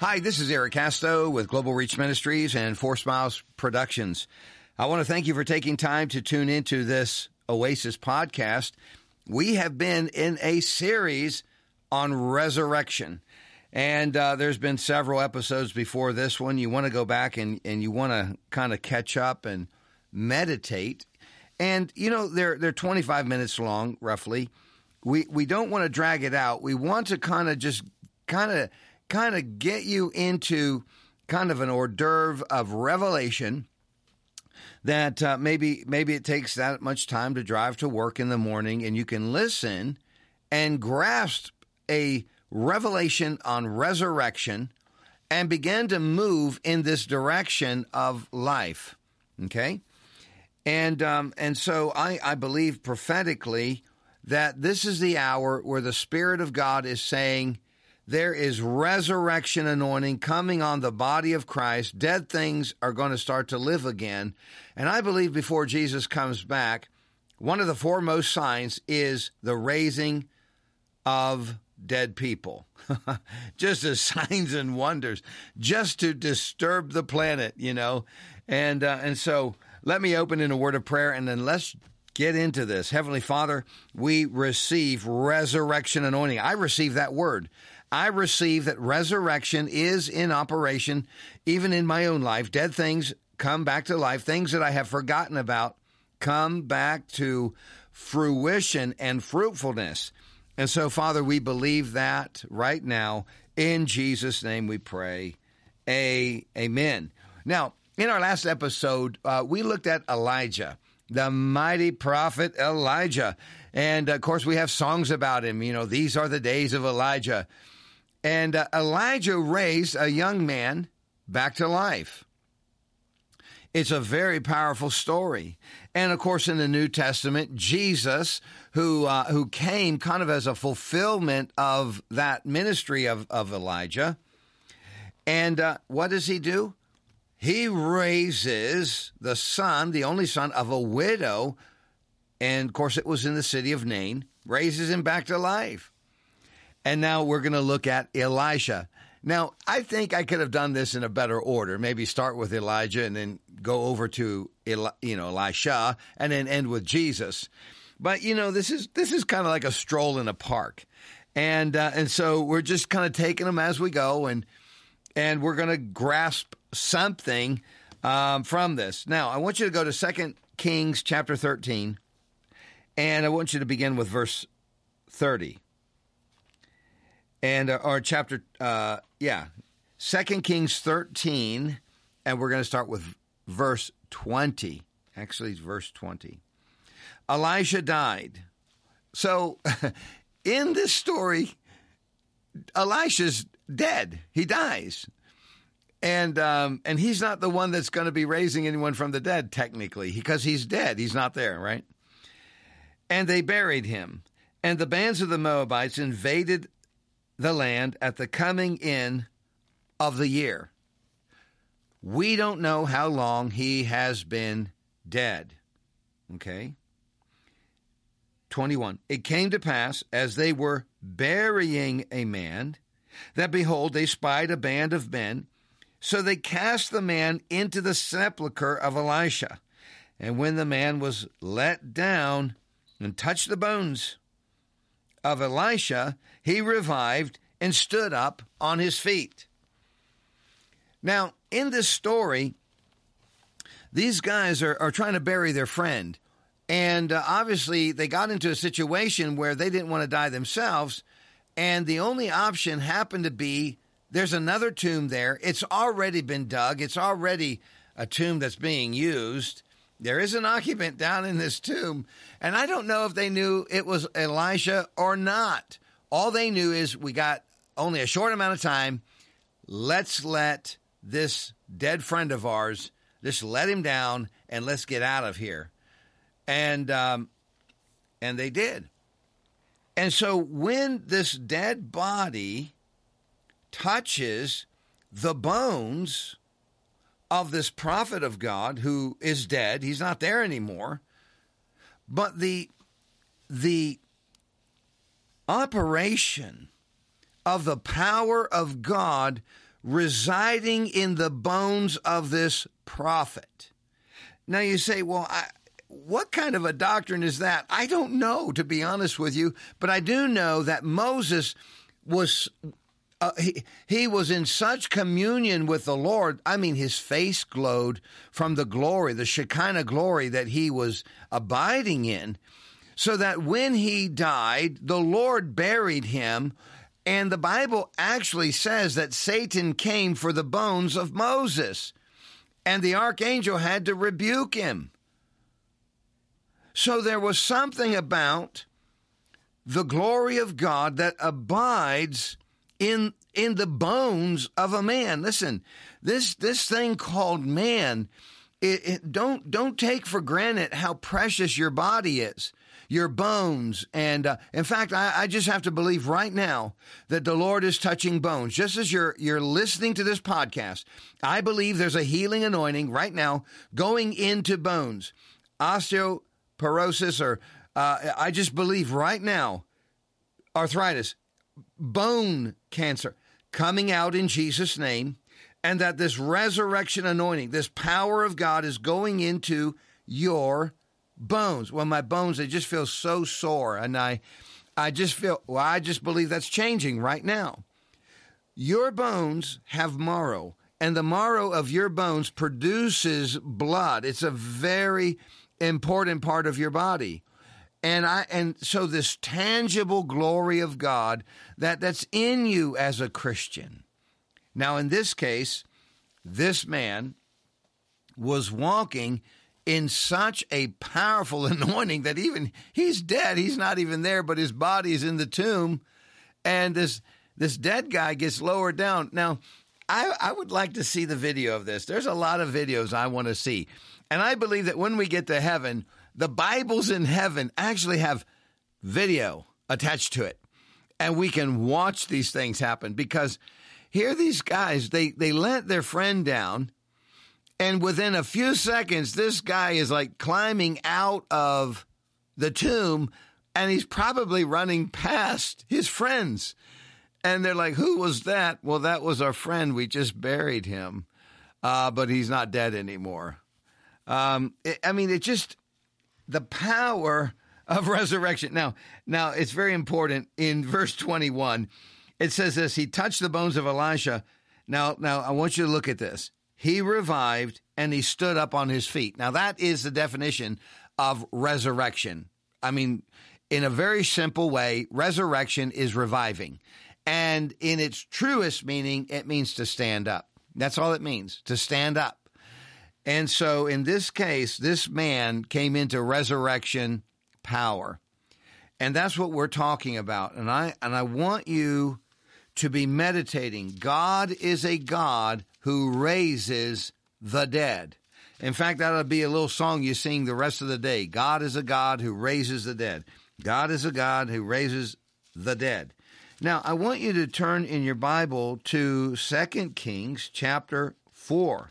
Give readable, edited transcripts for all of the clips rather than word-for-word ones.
Hi, this is Eric Casto with Global Reach Ministries and Four Smiles Productions. I want to thank you for taking time to tune into this Oasis podcast. We have been in a series on resurrection, and there's been several episodes before this one. You want to go back and you want to kind of catch up and meditate. And, you know, they're 25 minutes long, roughly. We don't want to drag it out. We want to kind of just kind of get you into kind of an hors d'oeuvre of revelation that maybe it takes that much time to drive to work in the morning, and you can listen and grasp a revelation on resurrection and begin to move in this direction of life. Okay? And so I believe prophetically that this is the hour where the Spirit of God is saying, there is resurrection anointing coming on the body of Christ. Dead things are going to start to live again. And I believe before Jesus comes back, one of the foremost signs is the raising of dead people. Just as signs and wonders, just to disturb the planet, you know. And so let me open in a word of prayer, and then let's get into this. Heavenly Father, we receive resurrection anointing. I receive that word. I receive that resurrection is in operation, even in my own life. Dead things come back to life. Things that I have forgotten about come back to fruition and fruitfulness. And so, Father, we believe that right now. In Jesus' name we pray. Amen. Now, in our last episode, we looked at Elijah, the mighty prophet Elijah. And, of course, we have songs about him. You know, these are the days of Elijah. And Elijah raised a young man back to life. It's a very powerful story. And, of course, in the New Testament, Jesus, who came kind of as a fulfillment of that ministry of Elijah. And what does he do? He raises the son, the only son of a widow, and, of course, it was in the city of Nain, raises him back to life. And now we're going to look at Elisha. Now, I think I could have done this in a better order. Maybe start with Elijah and then go over to Elisha and then end with Jesus. But, you know, this is kind of like a stroll in a park. And so we're just kind of taking them as we go, and we're going to grasp something from this. Now, I want you to go to 2 Kings chapter 13, and I want you to begin with verse 30. And our chapter, 2 Kings 13, and we're going to start with verse 20. Actually, it's verse 20. Elisha died. So, in this story, Elisha's dead. He dies. And he's not the one that's going to be raising anyone from the dead, technically, because he's dead. He's not there, right? And they buried him. And the bands of the Moabites invaded the land at the coming in of the year. We don't know how long he has been dead. Okay? 21. It came to pass, as they were burying a man, that behold, they spied a band of men. So they cast the man into the sepulchre of Elisha. And when the man was let down and touched the bones of Elisha, he revived and stood up on his feet. Now, in this story, these guys are trying to bury their friend. And obviously, they got into a situation where they didn't want to die themselves. And the only option happened to be, there's another tomb there. It's already been dug. It's already a tomb that's being used. There is an occupant down in this tomb. And I don't know if they knew it was Elisha or not. All they knew is, we got only a short amount of time. Let's let this dead friend of ours, just let him down and let's get out of here. And they did. And so when this dead body touches the bones of this prophet of God who is dead, he's not there anymore, but the operation of the power of God residing in the bones of this prophet. Now you say, well, what kind of a doctrine is that? I don't know, to be honest with you, but I do know that Moses was he was in such communion with the Lord. I mean, his face glowed from the glory, the Shekinah glory that he was abiding in, so that when he died, the Lord buried him. And the Bible actually says that Satan came for the bones of Moses, and the archangel had to rebuke him. So there was something about the glory of God that abides in the bones of a man. Listen, this thing called man, don't take for granted how precious your body is, your bones. And in fact, I just have to believe right now that the Lord is touching bones. Just as you're listening to this podcast, I believe there's a healing anointing right now going into bones. Osteoporosis, or I just believe right now, arthritis, bone cancer coming out in Jesus' name, and that this resurrection anointing, this power of God is going into your bones. Well, my bones, they just feel so sore, and I just believe that's changing right now. Your bones have marrow, and the marrow of your bones produces blood. It's a very important part of your body. And so this tangible glory of God that's in you as a Christian. Now, in this case, this man was walking in such a powerful anointing that even he's dead. He's not even there, but his body is in the tomb. And this dead guy gets lowered down. Now, I would like to see the video of this. There's a lot of videos I want to see. And I believe that when we get to heaven, the Bibles in heaven actually have video attached to it. And we can watch these things happen, because here these guys, they let their friend down. And within a few seconds, this guy is like climbing out of the tomb, and he's probably running past his friends. And they're like, who was that? Well, that was our friend. We just buried him, but he's not dead anymore. The power of resurrection. Now it's very important. In verse 21, it says this: he touched the bones of Elisha. Now I want you to look at this. He revived and he stood up on his feet. Now that is the definition of resurrection. I mean, in a very simple way, resurrection is reviving. And in its truest meaning, it means to stand up. That's all it means, to stand up. And so in this case, this man came into resurrection power. And that's what we're talking about. And I want you to be meditating. God is a God who raises the dead. In fact, that'll be a little song you sing the rest of the day. God is a God who raises the dead. God is a God who raises the dead. Now, I want you to turn in your Bible to 2 Kings chapter 4.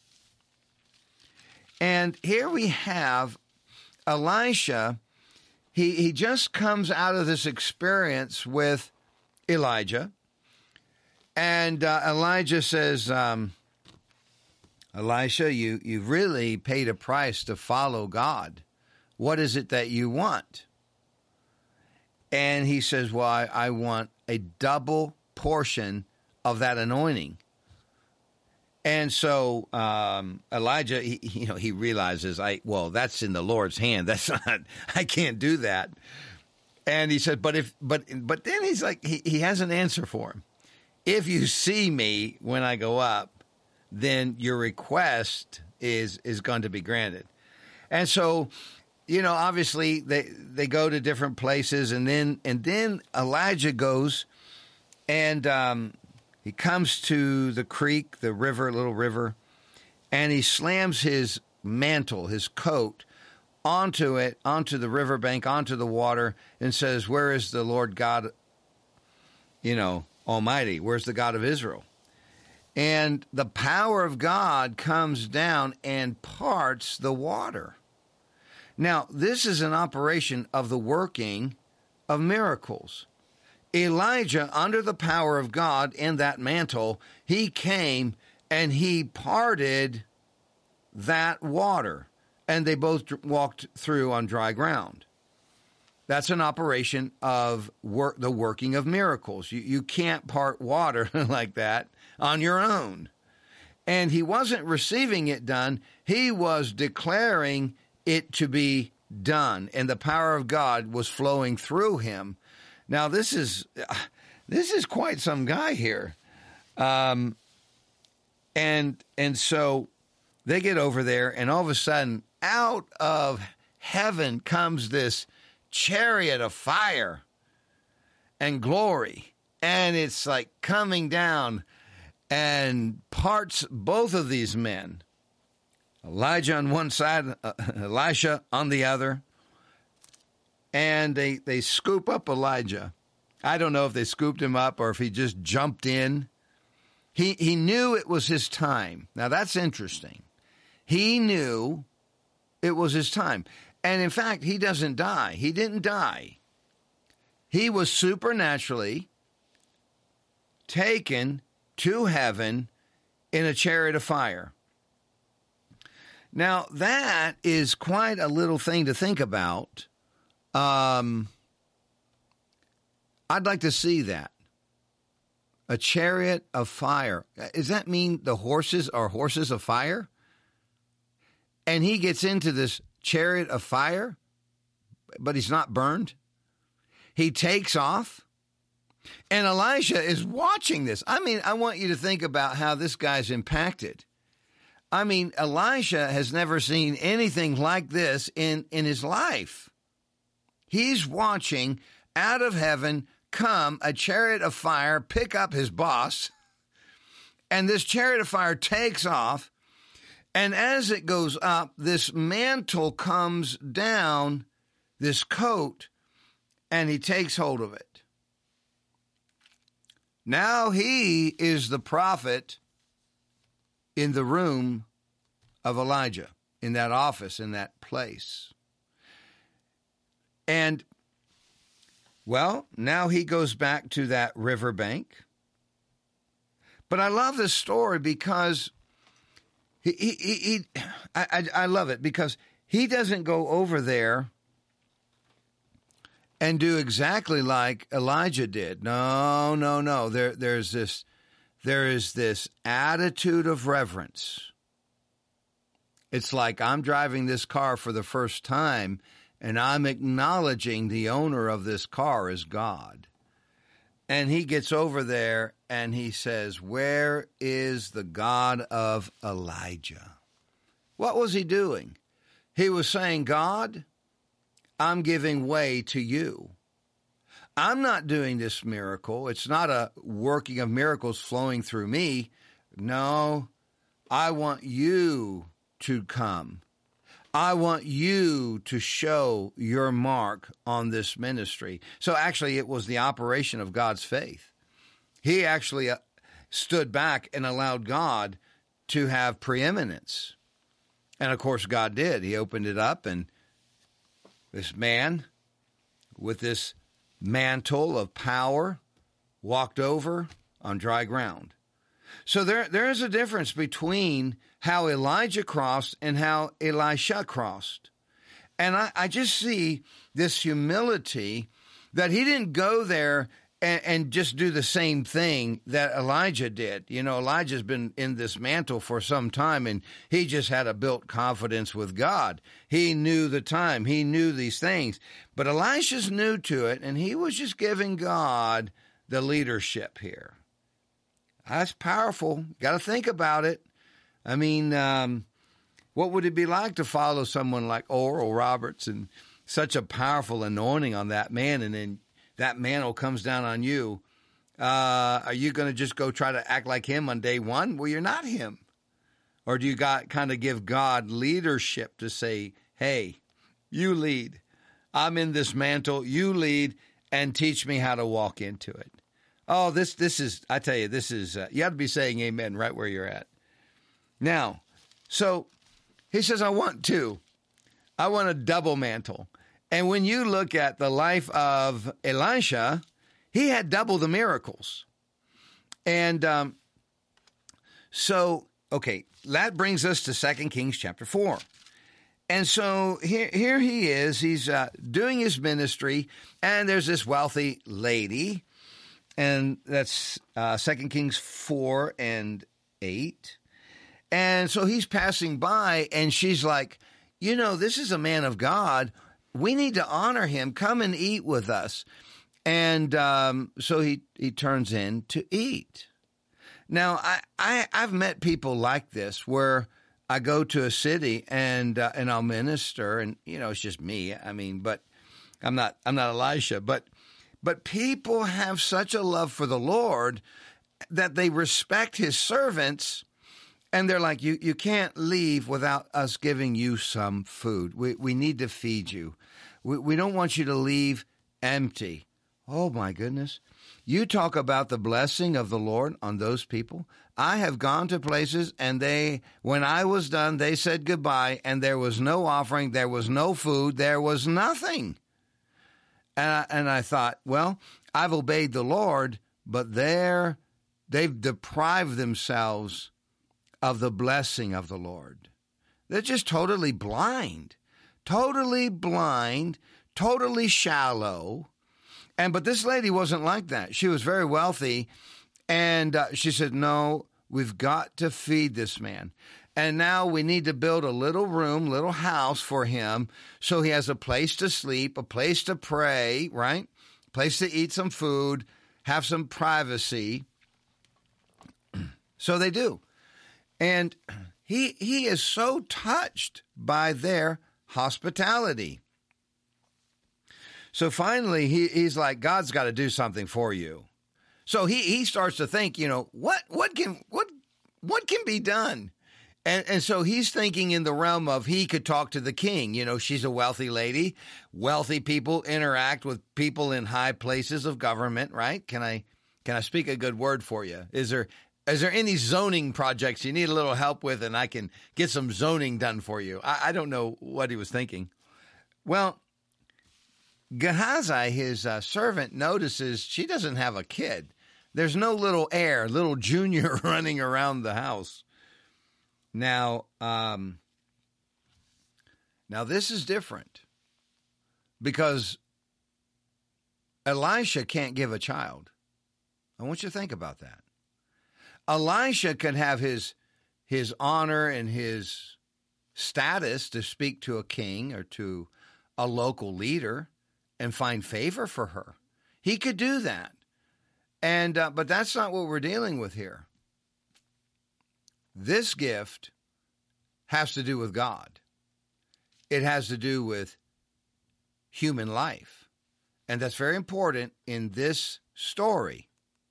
And here we have Elisha. He just comes out of this experience with Elijah. And Elijah says, Elisha, you've really paid a price to follow God. What is it that you want? And he says, well, I want a double portion of that anointing. And so Elijah, he realizes, that's in the Lord's hand. That's not, I can't do that. And he said, but then he's like, he has an answer for him. If you see me when I go up, then your request is going to be granted. And so, obviously they go to different places, and then Elijah goes and he comes to the creek, the river, little river, and he slams his mantle, his coat, onto the riverbank, onto the water, and says, where is the Lord God, Almighty? Where's the God of Israel? And the power of God comes down and parts the water. Now, this is an operation of the working of miracles. Elijah, under the power of God in that mantle, he came and he parted that water, and they both walked through on dry ground. That's an operation of the working of miracles. You can't part water like that on your own. And he wasn't receiving it done. He was declaring it to be done, and the power of God was flowing through him. Now, this is quite some guy here. And so they get over there, and all of a sudden, out of heaven comes this chariot of fire and glory, and it's like coming down and parts both of these men. Elijah on one side, Elisha on the other, and they scoop up Elijah. I don't know if they scooped him up or if he just jumped in. He knew it was his time. Now, that's interesting. He knew it was his time. And in fact, he doesn't die. He didn't die. He was supernaturally taken to heaven in a chariot of fire. Now, that is quite a little thing to think about. I'd like to see that. A chariot of fire. Does that mean the horses are horses of fire? And he gets into this chariot of fire, but he's not burned. He takes off. And Elisha is watching this. I mean, I want you to think about how this guy's impacted. I mean, Elisha has never seen anything like this in his life. He's watching out of heaven come a chariot of fire, pick up his boss, and this chariot of fire takes off, and as it goes up, this mantle comes down, this coat, and he takes hold of it. Now he is the prophet in the room of Elijah, in that office, in that place. And, well, now he goes back to that riverbank. But I love this story because I love it because he doesn't go over there and do exactly like Elijah did. No. There is this attitude of reverence. It's like I'm driving this car for the first time, and I'm acknowledging the owner of this car is God. And he gets over there and he says, "Where is the God of Elijah?" What was he doing? He was saying, "God, I'm giving way to you. I'm not doing this miracle. It's not a working of miracles flowing through me. No, I want you to come. I want you to show your mark on this ministry." So actually, it was the operation of God's faith. He actually stood back and allowed God to have preeminence. And of course, God did. He opened it up, and this man with this mantle of power walked over on dry ground. So there is a difference between how Elijah crossed and how Elisha crossed. And I just see this humility that he didn't go there and just do the same thing that Elijah did. You know, Elijah's been in this mantle for some time, and he just had a built confidence with God. He knew the time. He knew these things. But Elisha's new to it, and he was just giving God the leadership here. That's powerful. Got to think about it. I mean, what would it be like to follow someone like Oral Roberts and such a powerful anointing on that man, and then that mantle comes down on you? Are you going to just go try to act like him on day one? Well, you're not him. Or do you kind of give God leadership to say, "Hey, you lead. I'm in this mantle. You lead and teach me how to walk into it." Oh, this is, I tell you, this is, you have to be saying amen right where you're at. Now, so he says, I want a double mantle. And when you look at the life of Elisha, he had double the miracles. And okay, that brings us to 2 Kings chapter 4. And so here he is. He's doing his ministry, and there's this wealthy lady, and that's 2 Kings 4 and 8. And so he's passing by, and she's like, this is a man of God. We need to honor him. Come and eat with us. And so he turns in to eat. Now, I've met people like this where I go to a city and I'll minister, and it's just me. I mean, but I'm not Elisha. But people have such a love for the Lord that they respect his servants, and they're like, you can't leave without us giving you some food. We need to feed you. We don't want you to leave empty. Oh my goodness. You talk about the blessing of the Lord on those people. I have gone to places, and when I was done, they said goodbye, and there was no offering, there was no food, there was nothing. And I thought, well, I've obeyed the Lord, but they've deprived themselves of the blessing of the Lord. They're just totally blind, totally shallow. But this lady wasn't like that. She was very wealthy, and she said, no, we've got to feed this man. And now we need to build a little room, little house for him, so he has a place to sleep, a place to pray, right? A place to eat some food, have some privacy. So they do. And he is so touched by their hospitality. So finally, he's like, God's got to do something for you. So he starts to think, what can be done? And so he's thinking in the realm of he could talk to the king. She's a wealthy lady. Wealthy people interact with people in high places of government, right? Can I speak a good word for you? Is there any zoning projects you need a little help with, and I can get some zoning done for you? I don't know what he was thinking. Well, Gehazi, his servant, notices she doesn't have a kid. There's no little heir, little junior running around the house. Now this is different because Elisha can't give a child. I want you to think about that. Elisha can have his honor and his status to speak to a king or to a local leader and find favor for her. He could do that. And but that's not what we're dealing with here. This gift has to do with God. It has to do with human life. And that's very important in this story.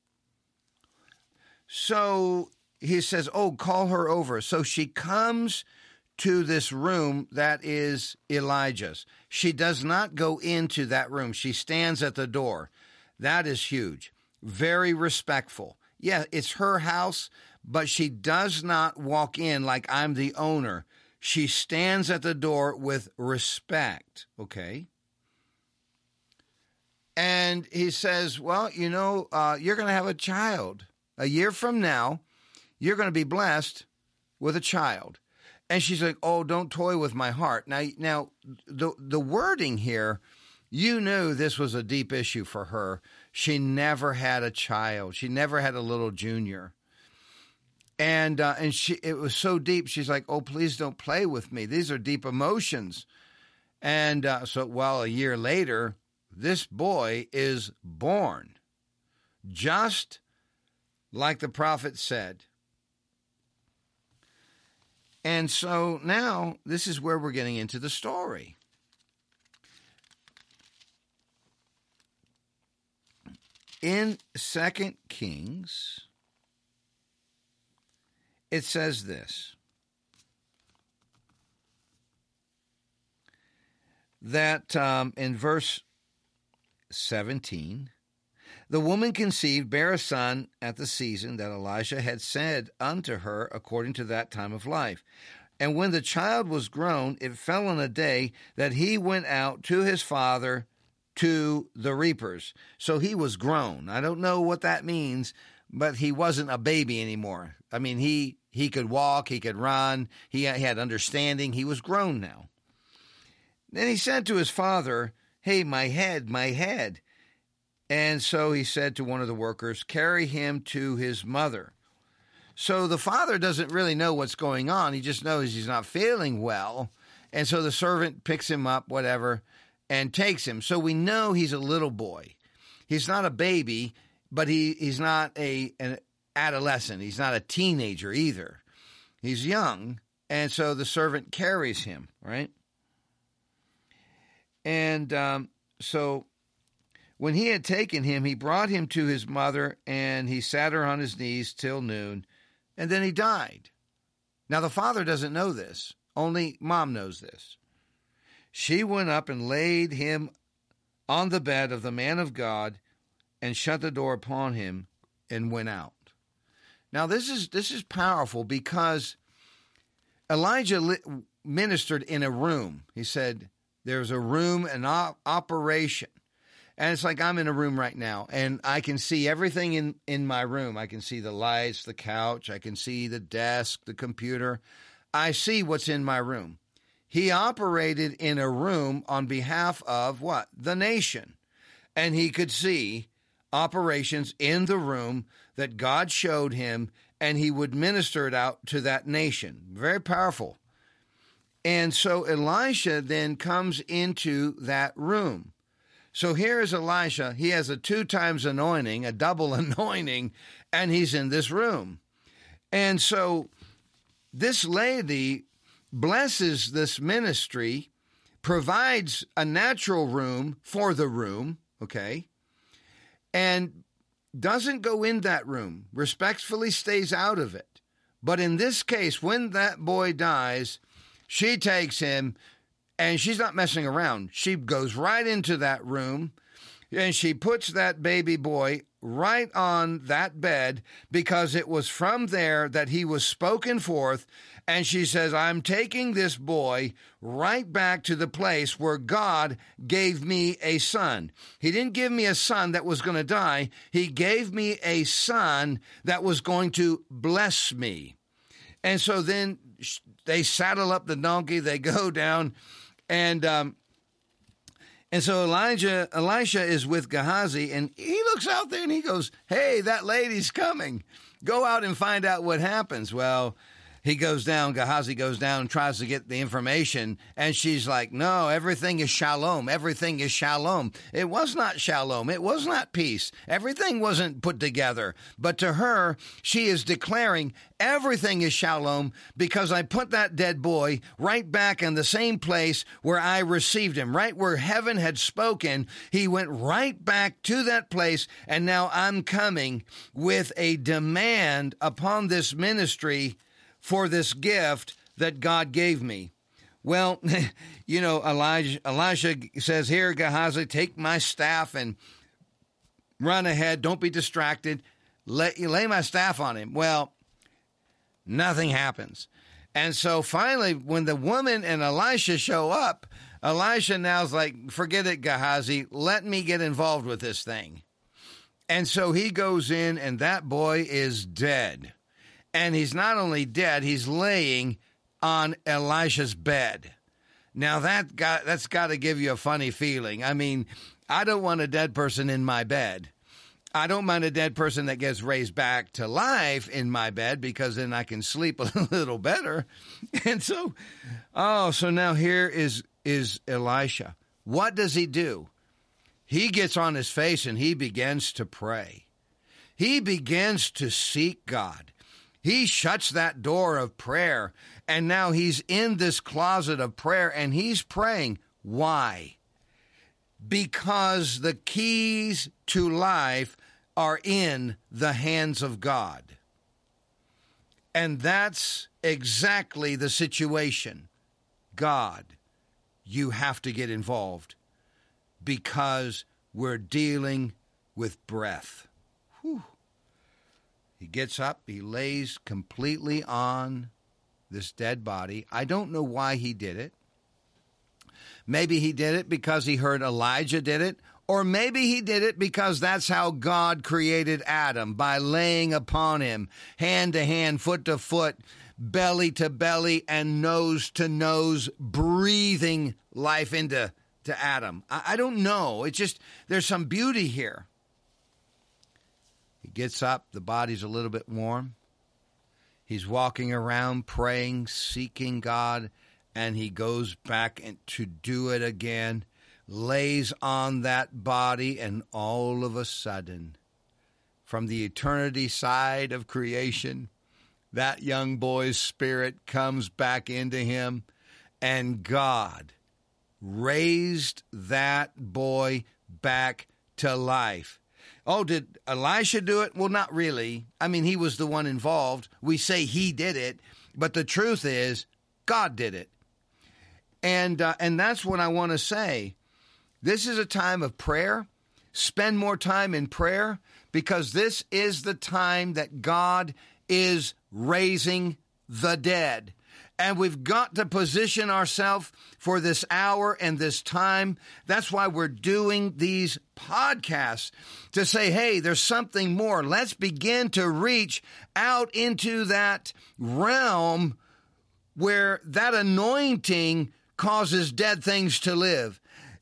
So he says, call her over. So she comes to this room that is Elijah's. She does not go into that room. She stands at the door. That is huge. Very respectful. Yeah, it's her house, but she does not walk in like I'm the owner. She stands at the door with respect, okay? And he says, well, you're going to have a child. A year from now, you're going to be blessed with a child. And she's like, oh, don't toy with my heart. Now, the wording here, you knew this was a deep issue for her. She never had a child. She never had a little junior. And it was so deep. She's like, oh, please don't play with me. These are deep emotions. And a year later, this boy is born, just like the prophet said. And so now this is where we're getting into the story. In 2 Kings, it says this, that in verse 17, the woman conceived, bare a son at the season that Elisha had said unto her according to that time of life. And when the child was grown, it fell on a day that he went out to his father to the reapers. So he was grown. I don't know what that means, but he wasn't a baby anymore. I mean, he could walk, he could run, he had understanding. He was grown now. Then he said to his father, "Hey, my head, my head." And so he said to one of the workers, "Carry him to his mother." So the father doesn't really know what's going on. He just knows he's not feeling well. And so the servant picks him up, whatever, and takes him. So we know he's a little boy. He's not a baby, but he's not an adolescent. He's not a teenager either. He's young. And so the servant carries him, right? And so when he had taken him, he brought him to his mother, and he sat her on his knees till noon, and then he died. Now, the father doesn't know this. Only mom knows this. She went up and laid him on the bed of the man of God and shut the door upon him and went out. Now, this is powerful because Elijah ministered in a room. He said, there's a room, an operation. And it's like I'm in a room right now, and I can see everything in my room. I can see the lights, the couch. I can see the desk, the computer. I see what's in my room. He operated in a room on behalf of what? The nation. And he could see operations in the room that God showed him, and he would minister it out to that nation. Very powerful. And so Elisha then comes into that room. So here is Elisha. He has a 2 times anointing, a double anointing, and he's in this room. And so this lady blesses this ministry, provides a natural room for the room, okay, and doesn't go in that room, respectfully stays out of it. But in this case, when that boy dies, she takes him, and she's not messing around. She goes right into that room, and she puts that baby boy right on that bed because it was from there that he was spoken forth. And she says, I'm taking this boy right back to the place where God gave me a son. He didn't give me a son that was going to die. He gave me a son that was going to bless me. And so then they saddle up the donkey, they go down, and so Elisha is with Gehazi, and he looks out there and he goes, hey, that lady's coming. Go out and find out what happens. Well, he goes down, Gehazi goes down and tries to get the information, and she's like, no, everything is shalom. Everything is shalom. It was not shalom. It was not peace. Everything wasn't put together. But to her, she is declaring everything is shalom because I put that dead boy right back in the same place where I received him, right where heaven had spoken. He went right back to that place, and now I'm coming with a demand upon this ministry for this gift that God gave me. Well, you know, Elisha says, here, Gehazi, take my staff and run ahead. Don't be distracted. Lay my staff on him. Well, nothing happens. And so finally, when the woman and Elisha show up, Elisha now's like, forget it, Gehazi. Let me get involved with this thing. And so he goes in, and that boy is dead. And he's not only dead, he's laying on Elisha's bed. Now, that's got to give you a funny feeling. I mean, I don't want a dead person in my bed. I don't mind a dead person that gets raised back to life in my bed because then I can sleep a little better. And so, so now here is Elisha. What does he do? He gets on his face and he begins to pray. He begins to seek God. He shuts that door of prayer, and now he's in this closet of prayer, and he's praying. Why? Because the keys to life are in the hands of God. And that's exactly the situation. God, you have to get involved because we're dealing with breath. Whew. He gets up, he lays completely on this dead body. I don't know why he did it. Maybe he did it because he heard Elijah did it, or maybe he did it because that's how God created Adam, by laying upon him, hand to hand, foot to foot, belly to belly, and nose to nose, breathing life into Adam. I don't know. It's just, there's some beauty here. He gets up, the body's a little bit warm. He's walking around praying, seeking God, and he goes back to do it again, lays on that body, and all of a sudden, from the eternity side of creation, that young boy's spirit comes back into him, and God raised that boy back to life. Oh, did Elisha do it? Well, not really. I mean, he was the one involved. We say he did it, but the truth is God did it. And that's what I want to say. This is a time of prayer. Spend more time in prayer, because this is the time that God is raising the dead. And we've got to position ourselves for this hour and this time. That's why we're doing these podcasts, to say, hey, there's something more. Let's begin to reach out into that realm where that anointing causes dead things to live.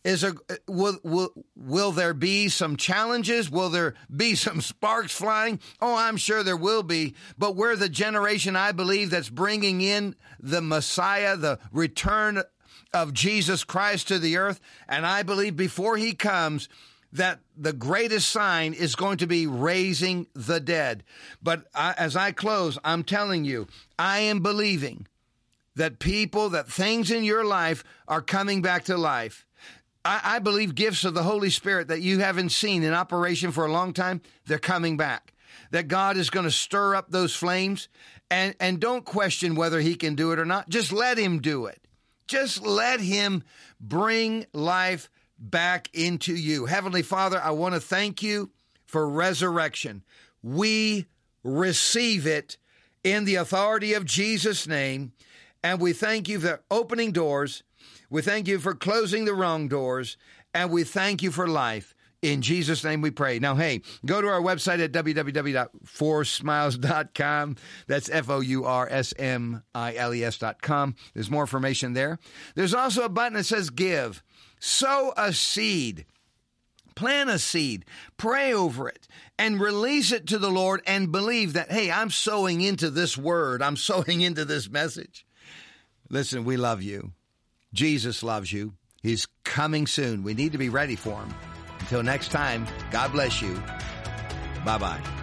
Will there be some challenges? Will there be some sparks flying? Oh, I'm sure there will be. But we're the generation, I believe, that's bringing in the Messiah, the return of Jesus Christ to the earth. And I believe before he comes, that the greatest sign is going to be raising the dead. But as I close, I'm telling you, I am believing that things in your life are coming back to life. I believe gifts of the Holy Spirit that you haven't seen in operation for a long time, they're coming back. That God is going to stir up those flames, and don't question whether he can do it or not. Just let him do it. Just let him bring life back into you. Heavenly Father, I want to thank you for resurrection. We receive it in the authority of Jesus' name, and we thank you for opening doors. We thank you for closing the wrong doors, and we thank you for life. In Jesus' name we pray. Now, hey, go to our website at www.forsmiles.com. That's FOURSMILES.com. There's more information there. There's also a button that says Give. Sow a seed. Plant a seed. Pray over it. And release it to the Lord, and believe that, hey, I'm sowing into this word. I'm sowing into this message. Listen, we love you. Jesus loves you. He's coming soon. We need to be ready for him. Until next time, God bless you. Bye-bye.